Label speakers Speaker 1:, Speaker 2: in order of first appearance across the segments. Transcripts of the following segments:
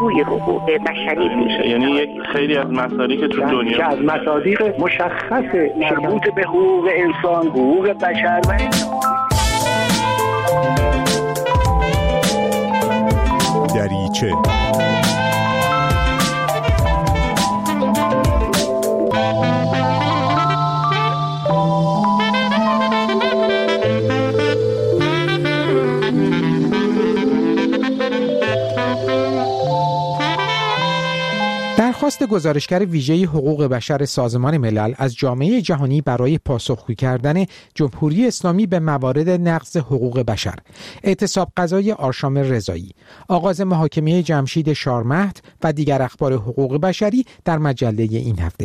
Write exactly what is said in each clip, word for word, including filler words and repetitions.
Speaker 1: روی حقوق بشری
Speaker 2: میشه، یعنی یک خیلی از مسائلی که تو دنیا
Speaker 3: که از مصادیق مشخص مربوط به حقوق انسان، حقوق بشر و
Speaker 4: دریچه درخواست گزارشگر ویژه حقوق بشر سازمان ملل از جامعه جهانی برای پاسخگویی کردن جمهوری اسلامی به موارد نقض حقوق بشر، اعتصاب قضای آرشام رضایی، آغاز محاکمه جمشید شارمهد و دیگر اخبار حقوق بشری در مجله این هفته.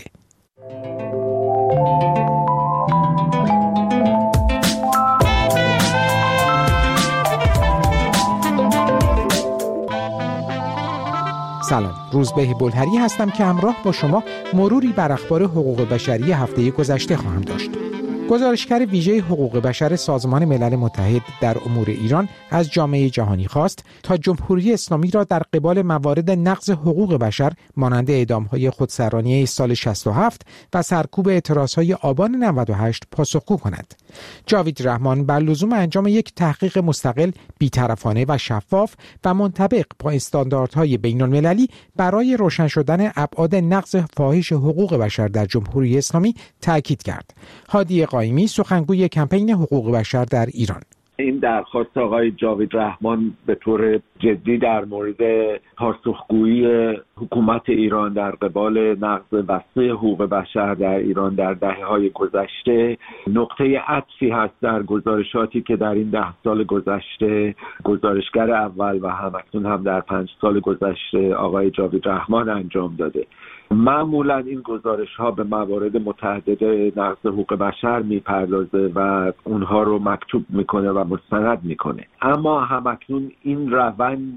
Speaker 4: سلام، روزبه بلهری هستم که همراه با شما مروری بر اخبار حقوق بشری هفته گذشته خواهم داشت. گزارشگر ویژه حقوق بشر سازمان ملل متحد در امور ایران از جامعه جهانی خواست تا جمهوری اسلامی را در قبال موارد نقض حقوق بشر مانند اعدام‌های خودسرانیه سال شصت و هفت و سرکوب اعتراض‌های آبان نود و هشت پاسخگو کند. جاوید رحمان بر لزوم انجام یک تحقیق مستقل، بی‌طرفانه و شفاف و منطبق با استانداردهای بین‌المللی برای روشن شدن ابعاد نقض فاحش حقوق بشر در جمهوری اسلامی تاکید کرد. هادی قائمی، سخنگوی کمپین حقوق بشر در ایران:
Speaker 5: این درخواست آقای جاوید رحمان به طور جدی در مورد پاسخگویی حکومت ایران در قبال نقض وسیع حقوق بشر در ایران در دهه‌های گذشته نقطه عطفی هست در گزارشاتی که در این ده سال گذشته گزارشگر اول و همکنون هم در پنج سال گذشته آقای جاوید رحمان انجام داده. معمولا این گزارش ها به موارد متعدد نقض حقوق بشر میپردازه و اونها رو مکتوب میکنه و مستند میکنه، اما همکنون این روند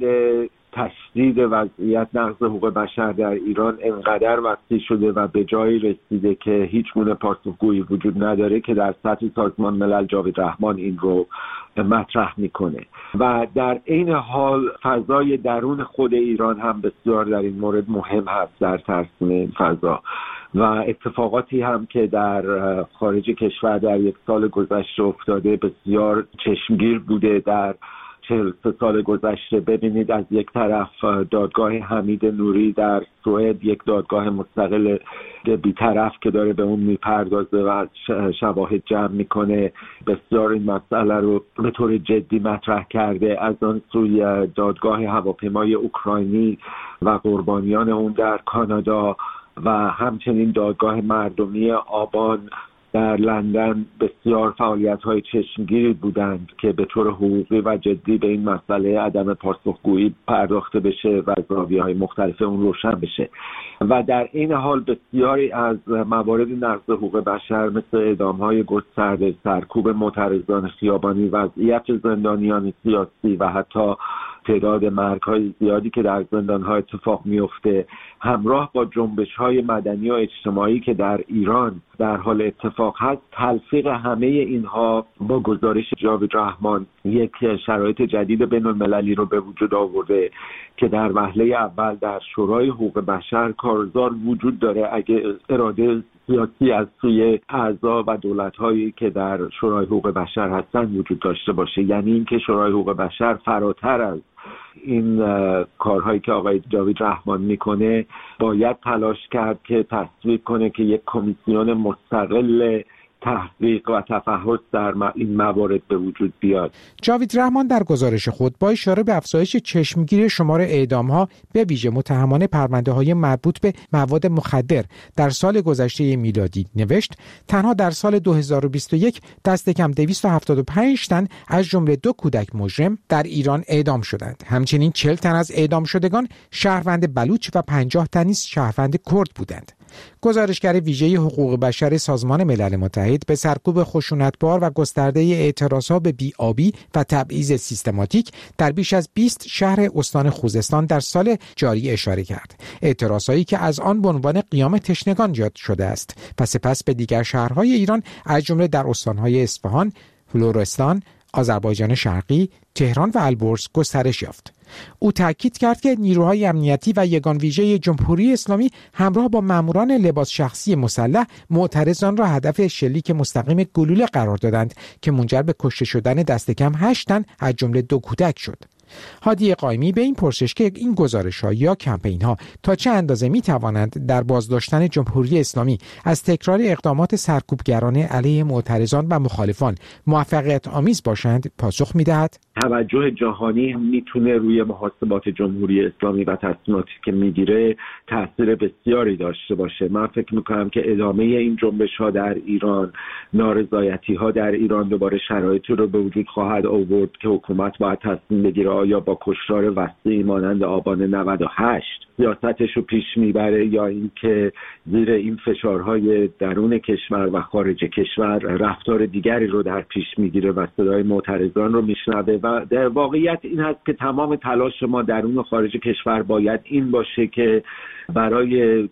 Speaker 5: تشدید وضعیت نقض حقوق بشر در ایران انقدر وسیع شده و به جایی رسیده که هیچ گونه پاسخگویی وجود نداره که در سطح سازمان ملل جاوید رحمان این رو مطرح میکنه و در این حال فضای درون خود ایران هم بسیار در این مورد مهم هست در ترسیم این فضا و اتفاقاتی هم که در خارج کشور در یک سال گذشته افتاده بسیار چشمگیر بوده. در چهل سه سال گذشته ببینید از یک طرف دادگاه حمید نوری در سوئد، یک دادگاه مستقل بی‌طرف که داره به اون میپردازه و شواهد جمع میکنه، بسیار این مسئله رو به طور جدی مطرح کرده. از آن سوی دادگاه هواپیمای اوکراینی و قربانیان اون در کانادا و همچنین دادگاه مردمی آبان در لندن بسیار فعالیت‌های چشمگیری بودند که به طور حقوقی و جدی به این مسئله عدم پاسخگویی پرداخته بشه و زاویه‌های مختلف اون روشن بشه و در این حال بسیاری از موارد نقض حقوق بشر مثل اعدام‌های گسترده، سرکوب معترضان خیابانی، وضعیت زندانیان سیاسی و حتی تعداد مرگ‌های زیادی که در زندان‌ها اتفاق میفته همراه با جنبش‌های مدنی و اجتماعی که در ایران در حال اتفاق هست، تلفیق همه اینها با گزارش جاوید رحمان یک شرایط جدید بین‌المللی رو به وجود آورده که در وهله اول در شورای حقوق بشر کارزار وجود داره اگه اراده سیاسی از سوی اعضا و دولت‌هایی که در شورای حقوق بشر هستن وجود داشته باشه، یعنی اینکه شورای حقوق بشر فراتر از این کارهایی که آقای جاوید رحمان میکنه باید تلاش کرد که تصویب کنه که یک کمیسیون مستقل تحقیق و تفحص در این موارد به وجود بیاد.
Speaker 4: جاوید رحمان در گزارش خود با اشاره به افزایش چشمگیر شمار اعدام‌ها به ویژه متهمان پرونده‌های مربوط به مواد مخدر در سال گذشته میلادی نوشت تنها در سال دو هزار و بیست و یک دست کم دویست و هفتاد و پنج تن از جمله دو کودک مجرم در ایران اعدام شدند. همچنین چهل تن از اعدام شدگان شهروند بلوچ و پنجاه تن نیز شهروند کرد بودند. گزارشگر ویژه حقوق بشر سازمان ملل متحد به سرکوب خشونتبار و گسترده اعتراضات به بی‌آبی و تبعیض سیستماتیک در بیش از بیست شهر استان خوزستان در سال جاری اشاره کرد. اعتراضاتی که از آن به عنوان قیام تشنگان یاد شده است و سپس به دیگر شهرهای ایران از جمله در استانهای اصفهان، لرستان، آذربایجان شرقی، تهران و البرز گسترش یافت. او تاکید کرد که نیروهای امنیتی و یگان ویژه جمهوری اسلامی همراه با ماموران لباس شخصی مسلح معترضان را هدف شلیک مستقیم گلوله قرار دادند که منجر به کشته شدن دست کم هشت تن از جمله دو کودک شد. هادی قائمی به این پرسش که این گزارش‌ها یا کمپین‌ها تا چه اندازه می‌توانند در بازداشتن جمهوری اسلامی از تکرار اقدامات سرکوبگرانه علیه معترضان و مخالفان موفقیت آمیز باشند پاسخ می‌دهد:
Speaker 5: توجه جهانی میتونه روی محاسبات جمهوری اسلامی و تصمیماتی که میگیره تاثیر بسیاری داشته باشه. من فکر میکنم که ادامه این جنبش‌ها در ایران، نارضایتی‌ها در ایران دوباره شرایطی رو به وجود خواهد آورد که حکومت باید تصمیم بگیره آیا با کشتار وسیعی مانند آبان نود و هشت سیاستش رو پیش میبره یا اینکه زیر این فشارهای درون کشور و خارج کشور رفتار دیگری رو در پیش میگیره و صدای معترضان رو میشنوه. و در واقعیت این هست که تمام تلاش ما درون و خارج کشور باید این باشه که برای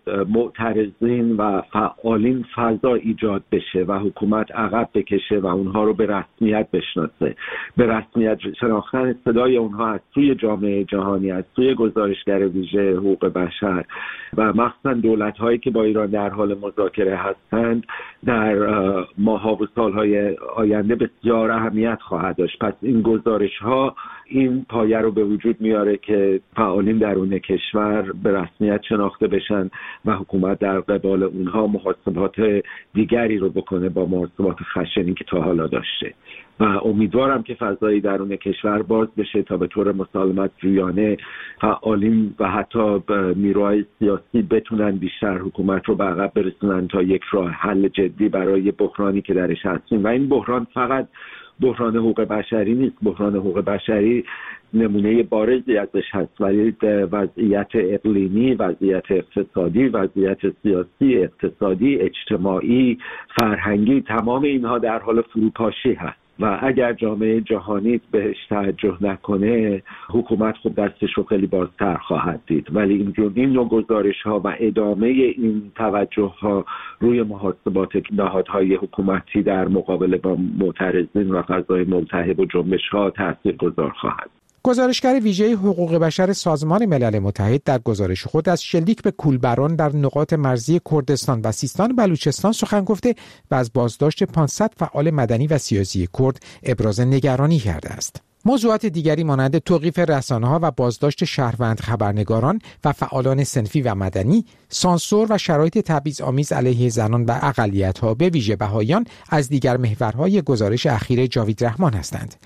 Speaker 5: معترضین و فعالین فضا ایجاد بشه و حکومت عقب بکشه و اونها رو به رسمیت بشناسه. به رسمیت شناختن صدای اونها از سوی جامعه جهانی، از سوی گزارشگر ویژه حقوق بشر و مخصوصا دولت‌هایی که با ایران در حال مذاکره هستند در ماه‌ها و سال‌های آینده بسیار اهمیت خواهد داشت. پس این گزارش‌ها این پایه رو به وجود میاره که فعالین درون کشور به رسمیت شناخته بشن و حکومت در قبال اونها محاسبات دیگری رو بکنه با محاسبات خشنی که تا حالا داشته. و امیدوارم که فضایی درون کشور باز بشه تا به طور مسالمت جویانه فعالین و حتی نیروهای سیاسی بتونن بیشتر حکومت رو به عقب برسونن تا یک راه حل جدی برای بحرانی که درش هستیم. و این بحران فقط بحران حقوق بشری نیست. بحران حقوق بشری نمونه بارزی ازش هست، ولی وضعیت اقلیمی، وضعیت اقتصادی، وضعیت سیاسی، اقتصادی، اجتماعی، فرهنگی، تمام اینها در حال فروپاشی هست و اگر جامعه جهانی بهش توجه نکنه حکومت خود دستش رو خیلی بازتر خواهد دید. ولی این این نوع گزارش ها و ادامه این توجه ها روی محاسبات نهادهای حکومتی در مقابله با معترضین و فضای ملتهب و جنبش ها تاثیرگذار خواهد.
Speaker 4: گزارشگر ویژه حقوق بشر سازمان ملل متحد در گزارش خود از شلیک به کولبران در نقاط مرزی کردستان و سیستان و بلوچستان سخن گفته و از بازداشت پانصد فعال مدنی و سیاسی کرد ابراز نگرانی کرده است. موضوعات دیگری مانند توقیف رسانه‌ها و بازداشت شهروند خبرنگاران و فعالان صنفی و مدنی، سانسور و شرایط تبعیض‌آمیز علیه زنان و اقلیت‌ها به ویژه بهائیان از دیگر محورهای گزارش اخیر جاوید رحمان هستند.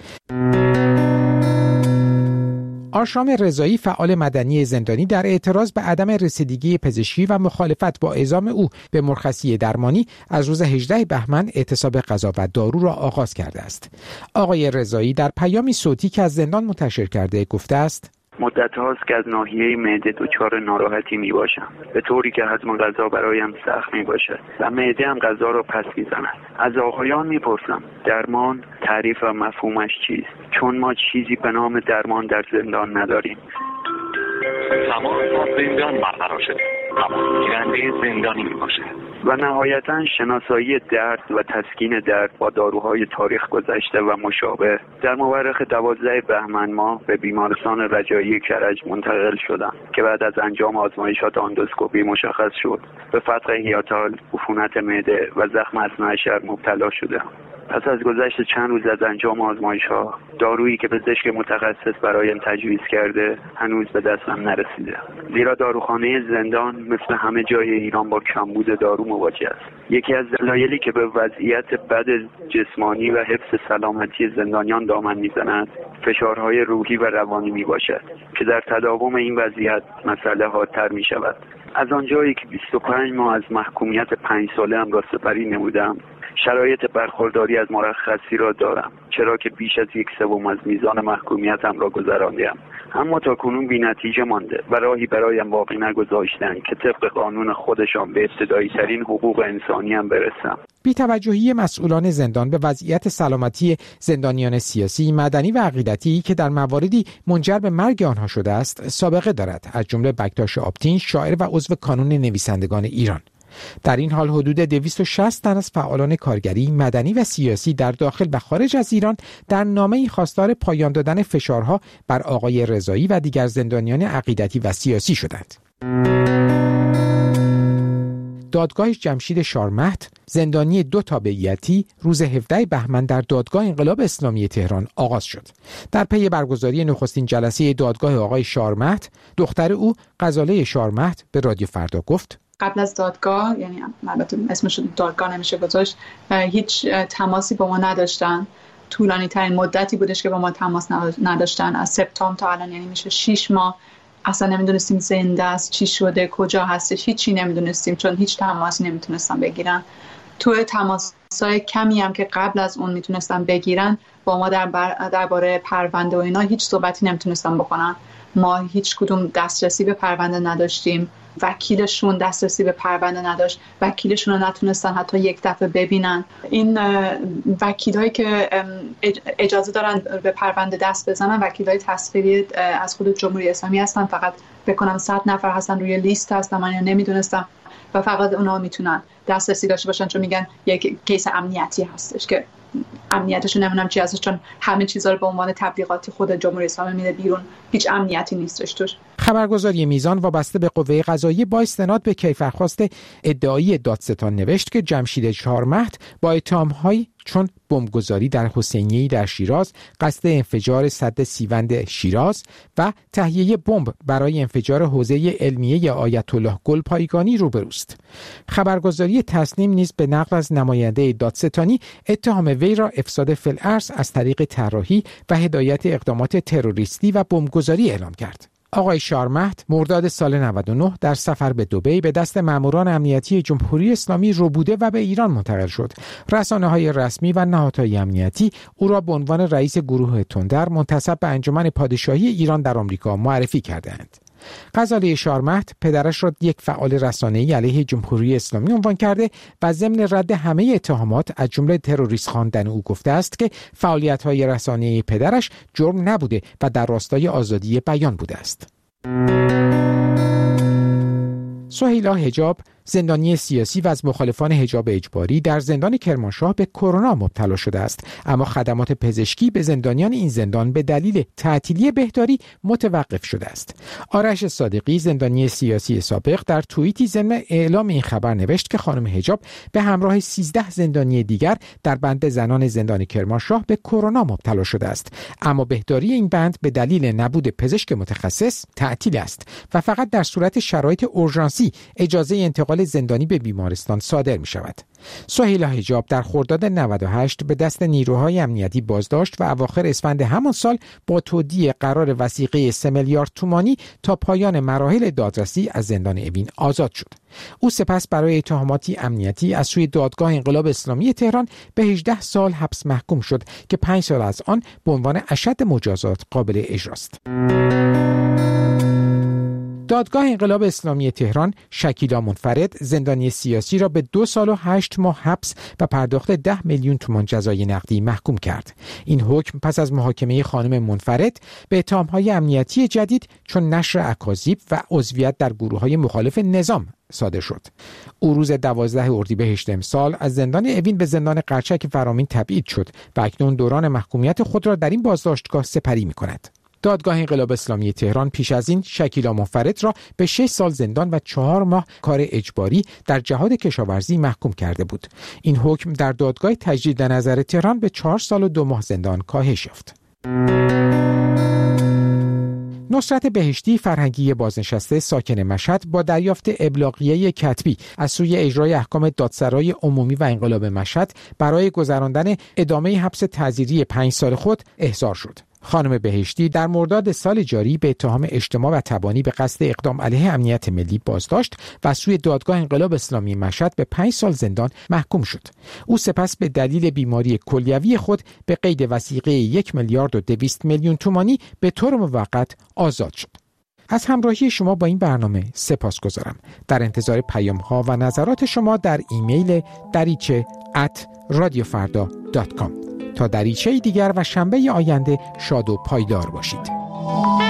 Speaker 4: آرشام رضایی فعال مدنی زندانی در اعتراض به عدم رسیدگی پزشکی و مخالفت با اعزام او به مرخصی درمانی از روز هجدهم بهمن اعتصاب غذا و دارو را آغاز کرده است. آقای رضایی در پیامی صوتی که از زندان منتشر کرده گفته است:
Speaker 1: مدت هاست که از ناحیه معده دچار ناراحتی می باشم، به طوری که هضم غذا برایم سخت می باشد و معده هم غذا را پس می زند. از آقایان می پرسم درمان تعریف و مفهومش چیست؟ چون ما چیزی به نام درمان در زندان نداریم.
Speaker 6: زمان با زندان برقرار شده، زمان گیرنده زندانی می باشه.
Speaker 1: و نهایتاً شناسایی درد و تسکین درد با داروهای تاریخ گذشته و مشابه. در مورخ دوازدهم بهمن ماه به بیمارستان رجایی کرج منتقل شدم که بعد از انجام آزمایشات اندوسکوپی مشخص شد به فتق هیاتال، عفونت معده و زخم اثناء عشر مبتلا شدم. پس از گذشت چند روز از انجام آزمایش‌ها، دارویی که پزشک متخصص برایم تجویز کرده هنوز به دستم نرسیده. زیرا داروخانه زندان مثل همه جای ایران با کمبود دارو مواجه است. یکی از دلایلی که به وضعیت بد جسمانی و حفظ سلامتی زندانیان دامن می‌زند، فشارهای روحی و روانی میباشد که در تداوم این وضعیت مسئله حادتر می‌شود. از آنجایی که بیست و پنج ماه از محکومیت پنج ساله‌ام را سپری نمودم، شرایط برخورداری از مرخصی را دارم، چرا که بیش از یک سوم از میزان محکومیتم را گذراندم. اما تا کنون بی نتیجه مانده و راهی برایم باقی نگذاشتند که طبق قانون خودشان به ابتدایی ترین حقوق انسانی هم برسم.
Speaker 4: بی توجهی مسئولان زندان به وضعیت سلامتی زندانیان سیاسی، مدنی و عقیدتی که در مواردی منجر به مرگ آنها شده است، سابقه دارد. از جمله بکتاش آبتین، شاعر و عضو کانون نویسندگان ایران. در این حال حدود دویست و شصت تن از فعالان کارگری، مدنی و سیاسی در داخل و خارج از ایران در نامه‌ای خواستار پایان دادن فشارها بر آقای رضایی و دیگر زندانیان عقیدتی و سیاسی شدند. دادگاه جمشید شارمهد، زندانی دو تابعیتی، روز هفدهم بهمن در دادگاه انقلاب اسلامی تهران آغاز شد. در پی برگزاری نخستین جلسه دادگاه آقای شارمهد، دختر او غزاله شارمهد به رادیو فردا گفت:
Speaker 7: قبل از دادگاه، یعنی البته اسمش دادگاه نمیشه گذاشت، هیچ تماسی با ما نداشتن. طولانی ترین مدتی بودش که با ما تماس نداشتن، از سپتامبر تا الان، یعنی میشه شش ماه. اصلا نمیدونستیم زنده است، چی شده، کجا هستش، هیچی نمیدونستیم، چون هیچ تماسی نمیتونستن بگیرن. تو تماسای کمی هم که قبل از اون میتونستن بگیرن، با ما در درباره پرونده و اینا هیچ صحبتی نمیتونستن بکنن. ما هیچ کدوم دسترسی به پرونده نداشتیم، وکیلشون دسترسی به پرونده نداشت، وکیلشون رو نتونستن حتی یک دفعه ببینن. این وکیلایی که اجازه دارن به پرونده دست بزنن وکیلای تصویری از خود جمهوری اسلامی هستن، فقط بکنم صد نفر هستن روی لیست هستن، من نمیدونستم، و فقط اونا میتونن دسترسی داشته باشن، چون میگن یک کیس امنیتی هستش که امنیتش رو نمیدونم چی هستش، چون همه چیزا رو به عنوان تبلیغاتی خود جمهوری اسلامی میده بیرون، هیچ امنیتی نیستش توش.
Speaker 4: خبرگزاری میزان وابسته به قوه قضاییه با استناد به کیفرخواست ادعایی دادستان نوشت که جمشید شارمهد با اتهام‌هایی چون بمبگذاری در حسینیه‌ای در شیراز، قصد انفجار سد سیوند شیراز و تهیه بمب برای انفجار حوزه علمیه آیت الله گلپایگانی روبروست. خبرگزاری تسنیم نیز به نقل از نماینده دادستانی اتهام وی را افساد فی‌الارض از طریق طراحی و هدایت اقدامات تروریستی و بمبگذاری اعلام کرد. آقای شارمهد مرداد سال نود و نه در سفر به دبی به دست ماموران امنیتی جمهوری اسلامی ربوده و به ایران منتقل شد. رسانه‌های رسمی و نهادهای امنیتی او را به عنوان رئیس گروه تندر منتسب به انجمن پادشاهی ایران در آمریکا معرفی کردند. غزاله شارمهد پدرش را یک فعال رسانه‌ای علیه جمهوری اسلامی عنوان کرده و ضمن رد همه اتهامات از جمله تروریست خواندن او گفته است که فعالیت‌های رسانه‌ای پدرش جرم نبوده و در راستای آزادی بیان بوده است. سهیلا حجاب، زندانی سیاسی و از مخالفان حجاب اجباری در زندان کرمانشاه به کرونا مبتلا شده است، اما خدمات پزشکی به زندانیان این زندان به دلیل تعطیلی بهداری متوقف شده است. آرش صادقی، زندانی سیاسی سابق، در توییتی ضمن اعلام این خبر نوشت که خانم حجاب به همراه سیزده زندانی دیگر در بند زنان زندان کرمانشاه به کرونا مبتلا شده است، اما بهداری این بند به دلیل نبود پزشک متخصص تعطیل است و فقط در صورت شرایط اورژانسی اجازه انتقال زندانی به بیمارستان صادر می شود. سهیلا حجاب در خرداد نود و هشت به دست نیروهای امنیتی بازداشت و اواخر اسفند همان سال با تودیع قرار وثیقه سه میلیارد تومانی تا پایان مراحل دادرسی از زندان اوین آزاد شد. او سپس برای اتهاماتی امنیتی از سوی دادگاه انقلاب اسلامی تهران به هجده سال حبس محکوم شد که پنج سال از آن به عنوان اشد مجازات قابل اجراست. دادگاه انقلاب اسلامی تهران شکیلا منفرد، زندانی سیاسی را به دو سال و هشت ماه حبس و پرداخت ده میلیون تومان جزای نقدی محکوم کرد. این حکم پس از محاکمه خانم منفرد به اتهام‌های امنیتی جدید چون نشر اکاذیب و عضویت در گروه‌های مخالف نظام صادر شد. او روز دوازده اردیبهشت امسال از زندان اوین به زندان قرچک فرامین تبعید شد و اکنون دوران محکومیت خود را در این بازداشتگاه سپری می‌کند. دادگاه انقلاب اسلامی تهران پیش از این شکیلا منفرد را به شش سال زندان و چهار ماه کار اجباری در جهاد کشاورزی محکوم کرده بود. این حکم در دادگاه تجدید نظر تهران به چهار سال و دو ماه زندان کاهش یافت. نصرت بهشتی، فرهنگی بازنشسته ساکن مشهد، با دریافت ابلاغیه کتبی از سوی اجرای احکام دادسرای عمومی و انقلاب مشهد برای گذراندن ادامه حبس تعزیری پنج سال خود احضار شد. خانم بهشتی در مرداد سال جاری به اتهام اجتماع و تبانی به قصد اقدام علیه امنیت ملی بازداشت و از سوی دادگاه انقلاب اسلامی مشهد به پنج سال زندان محکوم شد. او سپس به دلیل بیماری کلیوی خود به قید وثیقه یک میلیارد و دویست میلیون تومانی به طور موقت آزاد شد. از همراهی شما با این برنامه سپاسگزارم. در انتظار پیام‌ها و نظرات شما در ایمیل دریچه ات رادیو فردا دات کام. تا دریچه دیگر و شنبه آینده شاد و پایدار باشید.